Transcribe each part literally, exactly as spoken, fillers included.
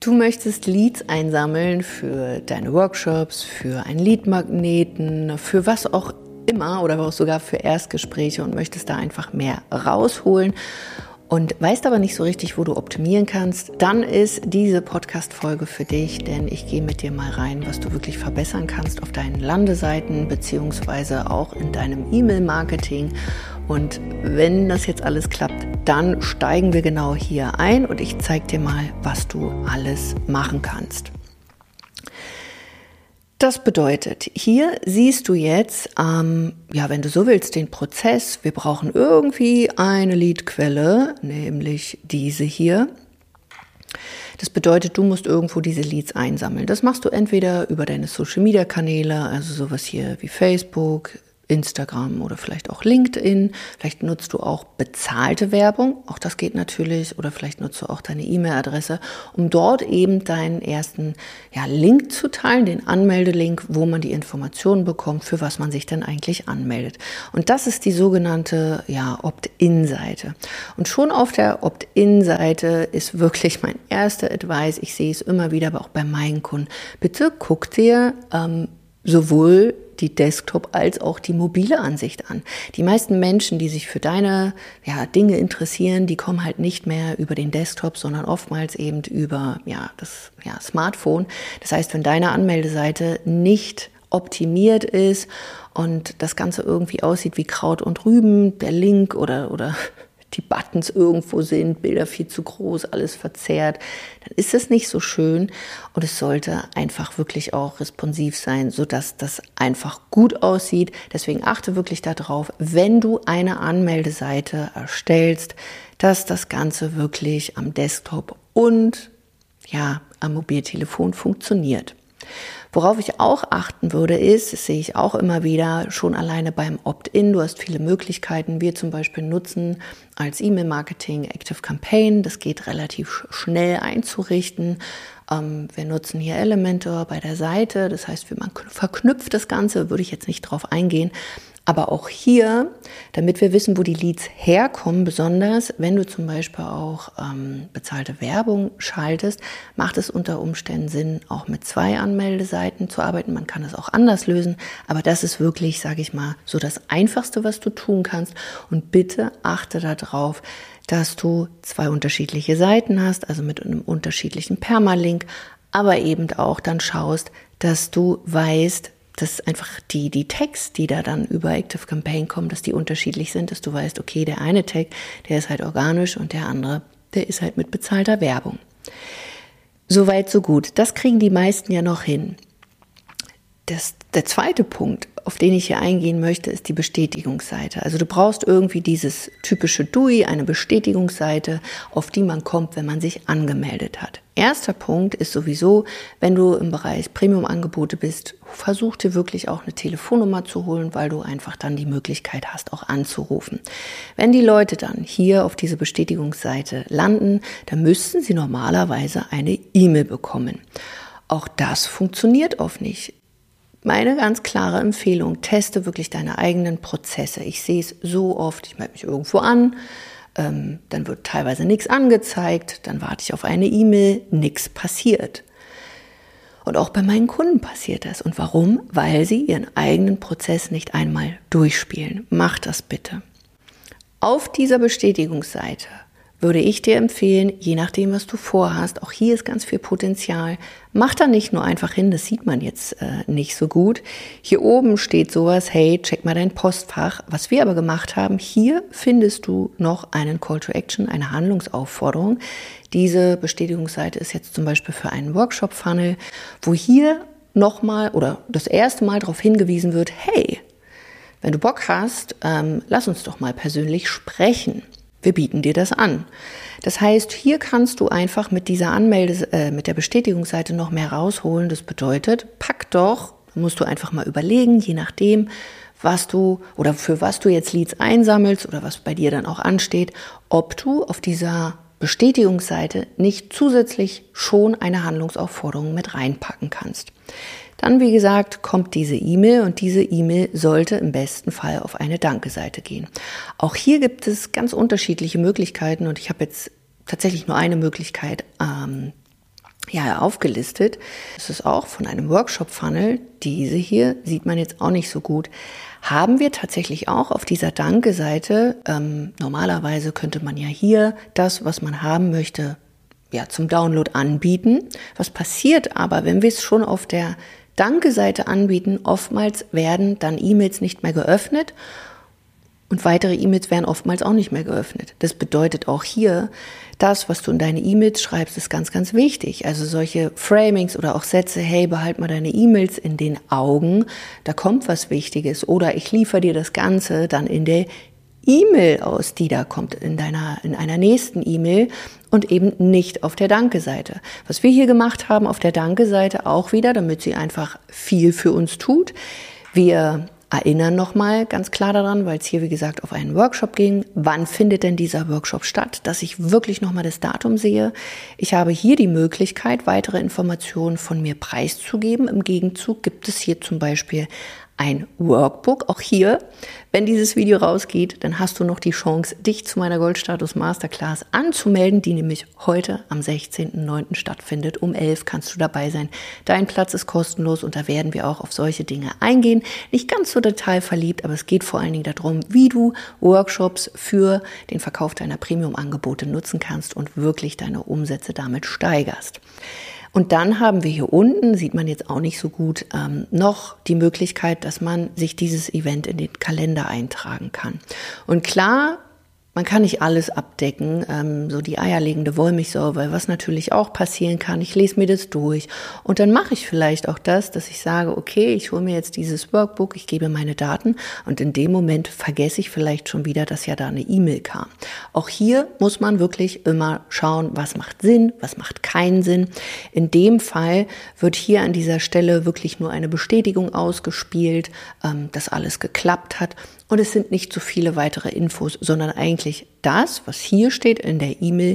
Du möchtest Leads einsammeln für deine Workshops, für einen Leadmagneten, für was auch immer oder auch sogar für Erstgespräche und möchtest da einfach mehr rausholen und weißt aber nicht so richtig, wo du optimieren kannst, dann ist diese Podcast-Folge für dich, denn ich gehe mit dir mal rein, was du wirklich verbessern kannst auf deinen Landeseiten beziehungsweise auch in deinem E-Mail-Marketing. Und wenn das jetzt alles klappt, dann steigen wir genau hier ein und ich zeige dir mal, was du alles machen kannst. Das bedeutet, hier siehst du jetzt, ähm, ja, wenn du so willst, den Prozess. Wir brauchen irgendwie eine Leadquelle, nämlich diese hier. Das bedeutet, du musst irgendwo diese Leads einsammeln. Das machst du entweder über deine Social-Media-Kanäle, also sowas hier wie Facebook, Instagram oder vielleicht auch LinkedIn. Vielleicht nutzt du auch bezahlte Werbung, auch das geht natürlich, oder vielleicht nutzt du auch deine E-Mail-Adresse, um dort eben deinen ersten ja, Link zu teilen, den Anmeldelink, wo man die Informationen bekommt, für was man sich dann eigentlich anmeldet. Und das ist die sogenannte ja, Opt-in-Seite. Und schon auf der Opt-in-Seite ist wirklich mein erster Advice, ich sehe es immer wieder, aber auch bei meinen Kunden, bitte guck dir ähm, sowohl die Desktop als auch die mobile Ansicht an. Die meisten Menschen, die sich für deine ja, Dinge interessieren, die kommen halt nicht mehr über den Desktop, sondern oftmals eben über ja, das ja, Smartphone. Das heißt, wenn deine Anmeldeseite nicht optimiert ist und das Ganze irgendwie aussieht wie Kraut und Rüben, der Link oder oder die Buttons irgendwo sind, Bilder viel zu groß, alles verzerrt, dann ist es nicht so schön und es sollte einfach wirklich auch responsiv sein, sodass das einfach gut aussieht. Deswegen achte wirklich darauf, wenn du eine Anmeldeseite erstellst, dass das Ganze wirklich am Desktop und ja, am Mobiltelefon funktioniert. Worauf ich auch achten würde, ist, das sehe ich auch immer wieder, schon alleine beim Opt-in, du hast viele Möglichkeiten. Wir zum Beispiel nutzen als E-Mail-Marketing Active Campaign, das geht relativ schnell einzurichten. Ähm, wir nutzen hier Elementor bei der Seite, das heißt, man verknüpft das Ganze, würde ich jetzt nicht drauf eingehen. Aber auch hier, damit wir wissen, wo die Leads herkommen, besonders wenn du zum Beispiel auch ähm, bezahlte Werbung schaltest, macht es unter Umständen Sinn, auch mit zwei Anmeldeseiten zu arbeiten. Man kann es auch anders lösen, aber das ist wirklich, sage ich mal, so das Einfachste, was du tun kannst. Und bitte achte darauf, dass du zwei unterschiedliche Seiten hast, also mit einem unterschiedlichen Permalink, aber eben auch dann schaust, dass du weißt, dass einfach die, die Tags, die da dann über Active Campaign kommen, dass die unterschiedlich sind, dass du weißt, okay, der eine Tag, der ist halt organisch und der andere, der ist halt mit bezahlter Werbung. Soweit, so gut. Das kriegen die meisten ja noch hin. Das, der zweite Punkt, auf den ich hier eingehen möchte, ist die Bestätigungsseite. Also du brauchst irgendwie dieses typische D U I, eine Bestätigungsseite, auf die man kommt, wenn man sich angemeldet hat. Erster Punkt ist sowieso, wenn du im Bereich Premium-Angebote bist, versuch dir wirklich auch eine Telefonnummer zu holen, weil du einfach dann die Möglichkeit hast, auch anzurufen. Wenn die Leute dann hier auf diese Bestätigungsseite landen, dann müssten sie normalerweise eine E-Mail bekommen. Auch das funktioniert oft nicht. Meine ganz klare Empfehlung, teste wirklich deine eigenen Prozesse. Ich sehe es so oft, ich melde mich irgendwo an, ähm, dann wird teilweise nichts angezeigt, dann warte ich auf eine E-Mail, nichts passiert. Und auch bei meinen Kunden passiert das. Und warum? Weil sie ihren eigenen Prozess nicht einmal durchspielen. Mach das bitte. Auf dieser Bestätigungsseite würde ich dir empfehlen, je nachdem, was du vorhast, auch hier ist ganz viel Potenzial, mach da nicht nur einfach hin, das sieht man jetzt äh, nicht so gut. Hier oben steht sowas, hey, check mal dein Postfach. Was wir aber gemacht haben, hier findest du noch einen Call to Action, eine Handlungsaufforderung. Diese Bestätigungsseite ist jetzt zum Beispiel für einen Workshop-Funnel, wo hier nochmal oder das erste Mal darauf hingewiesen wird, hey, wenn du Bock hast, ähm, lass uns doch mal persönlich sprechen. Wir bieten dir das an. Das heißt, hier kannst du einfach mit dieser Anmelde, äh, mit der Bestätigungsseite noch mehr rausholen. Das bedeutet, pack doch, musst du einfach mal überlegen, je nachdem, was du oder für was du jetzt Leads einsammelst oder was bei dir dann auch ansteht, ob du auf dieser Bestätigungsseite nicht zusätzlich schon eine Handlungsaufforderung mit reinpacken kannst. Dann, wie gesagt, kommt diese E-Mail und diese E-Mail sollte im besten Fall auf eine Danke-Seite gehen. Auch hier gibt es ganz unterschiedliche Möglichkeiten und ich habe jetzt tatsächlich nur eine Möglichkeit ähm, ja aufgelistet. Das ist auch von einem Workshop-Funnel. Diese hier sieht man jetzt auch nicht so gut. Haben wir tatsächlich auch auf dieser Danke-Seite, ähm, normalerweise könnte man ja hier das, was man haben möchte, ja zum Download anbieten. Was passiert aber, wenn wir es schon auf der Danke-Seite anbieten? Oftmals werden dann E-Mails nicht mehr geöffnet. Und weitere E-Mails werden oftmals auch nicht mehr geöffnet. Das bedeutet auch hier, das, was du in deine E-Mails schreibst, ist ganz, ganz wichtig. Also solche Framings oder auch Sätze, hey, behalt mal deine E-Mails in den Augen, da kommt was Wichtiges. Oder ich liefere dir das Ganze dann in der E-Mail aus, die da kommt, in deiner, in einer nächsten E-Mail und eben nicht auf der Danke-Seite. Was wir hier gemacht haben auf der Danke-Seite auch wieder, damit sie einfach viel für uns tut. Wir erinnern nochmal ganz klar daran, weil es hier, wie gesagt, auf einen Workshop ging. Wann findet denn dieser Workshop statt? Dass ich wirklich nochmal das Datum sehe. Ich habe hier die Möglichkeit, weitere Informationen von mir preiszugeben. Im Gegenzug gibt es hier zum Beispiel ein Workbook. Auch hier, wenn dieses Video rausgeht, dann hast du noch die Chance, dich zu meiner Goldstatus Masterclass anzumelden, die nämlich heute am sechzehnten neunten stattfindet. Um elf kannst du dabei sein. Dein Platz ist kostenlos und da werden wir auch auf solche Dinge eingehen. Nicht ganz so detailverliebt, aber es geht vor allen Dingen darum, wie du Workshops für den Verkauf deiner Premium-Angebote nutzen kannst und wirklich deine Umsätze damit steigerst. Und dann haben wir hier unten, sieht man jetzt auch nicht so gut, ähm, noch die Möglichkeit, dass man sich dieses Event in den Kalender eintragen kann. Und klar, man kann nicht alles abdecken, ähm, so die eierlegende Wollmilchsau, weil was natürlich auch passieren kann, ich lese mir das durch und dann mache ich vielleicht auch das, dass ich sage, okay, ich hole mir jetzt dieses Workbook, ich gebe meine Daten und in dem Moment vergesse ich vielleicht schon wieder, dass ja da eine E-Mail kam. Auch hier muss man wirklich immer schauen, was macht Sinn, was macht keinen Sinn. In dem Fall wird hier an dieser Stelle wirklich nur eine Bestätigung ausgespielt, ähm, dass alles geklappt hat. Und es sind nicht so viele weitere Infos, sondern eigentlich das, was hier steht in der E-Mail,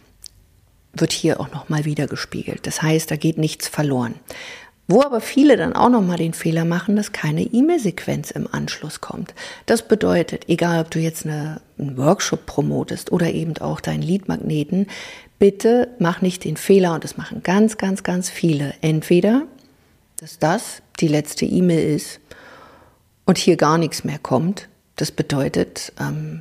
wird hier auch nochmal wieder gespiegelt. Das heißt, da geht nichts verloren. Wo aber viele dann auch nochmal den Fehler machen, dass keine E-Mail-Sequenz im Anschluss kommt. Das bedeutet, egal ob du jetzt eine, einen Workshop promotest oder eben auch deinen Lead-Magneten, bitte mach nicht den Fehler, und das machen ganz, ganz, ganz viele. Entweder, dass das die letzte E-Mail ist, und hier gar nichts mehr kommt. Das bedeutet, ähm,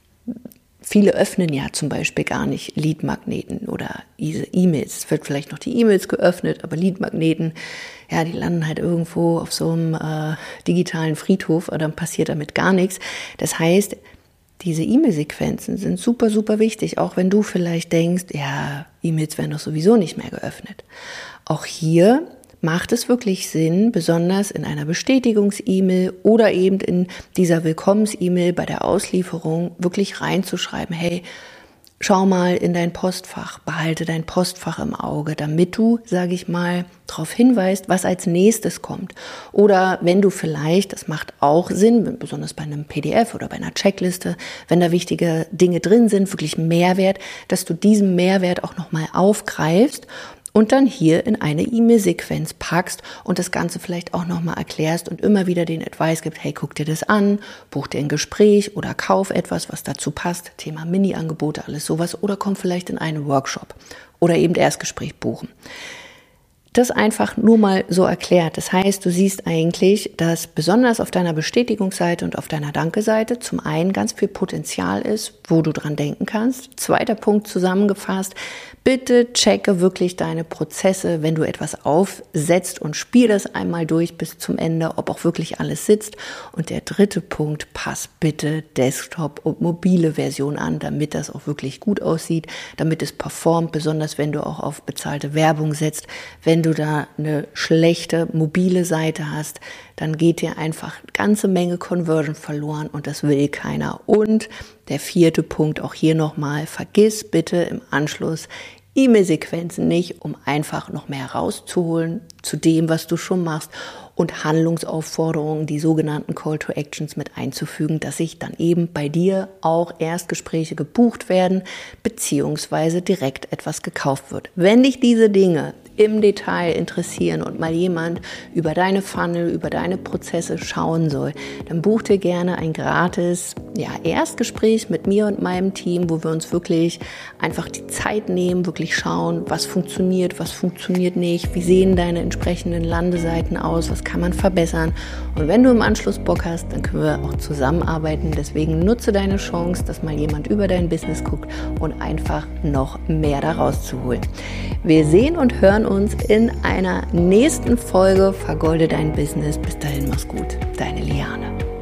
viele öffnen ja zum Beispiel gar nicht Lead-Magneten oder diese E-Mails. Es wird vielleicht noch die E-Mails geöffnet, aber Lead-Magneten, ja, die landen halt irgendwo auf so einem äh, digitalen Friedhof oder dann passiert damit gar nichts. Das heißt, diese E-Mail-Sequenzen sind super, super wichtig, auch wenn du vielleicht denkst, ja, E-Mails werden doch sowieso nicht mehr geöffnet. Auch hier macht es wirklich Sinn, besonders in einer Bestätigungs-E-Mail oder eben in dieser Willkommens-E-Mail bei der Auslieferung wirklich reinzuschreiben, hey, schau mal in dein Postfach, behalte dein Postfach im Auge, damit du, sage ich mal, darauf hinweist, was als nächstes kommt. Oder wenn du vielleicht, das macht auch Sinn, besonders bei einem P D F oder bei einer Checkliste, wenn da wichtige Dinge drin sind, wirklich Mehrwert, dass du diesen Mehrwert auch nochmal aufgreifst und dann hier in eine E-Mail-Sequenz packst und das Ganze vielleicht auch nochmal erklärst und immer wieder den Advice gibt, hey, guck dir das an, buch dir ein Gespräch oder kauf etwas, was dazu passt, Thema Mini-Angebote, alles sowas, oder komm vielleicht in einen Workshop oder eben Erstgespräch buchen. Das einfach nur mal so erklärt. Das heißt, du siehst eigentlich, dass besonders auf deiner Bestätigungsseite und auf deiner Danke-Seite zum einen ganz viel Potenzial ist, wo du dran denken kannst. Zweiter Punkt zusammengefasst, bitte checke wirklich deine Prozesse, wenn du etwas aufsetzt und spiel das einmal durch bis zum Ende, ob auch wirklich alles sitzt. Und der dritte Punkt, pass bitte Desktop- und mobile Version an, damit das auch wirklich gut aussieht, damit es performt, besonders wenn du auch auf bezahlte Werbung setzt. Wenn du da eine schlechte mobile Seite hast, dann geht dir einfach eine ganze Menge Conversion verloren und das will keiner. Und der vierte Punkt, auch hier nochmal, vergiss bitte im Anschluss E-Mail-Sequenzen nicht, um einfach noch mehr rauszuholen zu dem, was du schon machst, und Handlungsaufforderungen, die sogenannten Call to Actions mit einzufügen, dass sich dann eben bei dir auch Erstgespräche gebucht werden, beziehungsweise direkt etwas gekauft wird. Wenn dich diese Dinge im Detail interessieren und mal jemand über deine Funnel, über deine Prozesse schauen soll, dann buch dir gerne ein gratis ja, Erstgespräch mit mir und meinem Team, wo wir uns wirklich einfach die Zeit nehmen, wirklich schauen, was funktioniert, was funktioniert nicht, wie sehen deine entsprechenden Landeseiten aus, was kann man verbessern. Und wenn du im Anschluss Bock hast, dann können wir auch zusammenarbeiten. Deswegen nutze deine Chance, dass mal jemand über dein Business guckt und einfach noch mehr daraus zu holen. Wir sehen und hören uns in einer nächsten Folge Vergolde dein Business. Bis dahin, mach's gut. Deine Liane.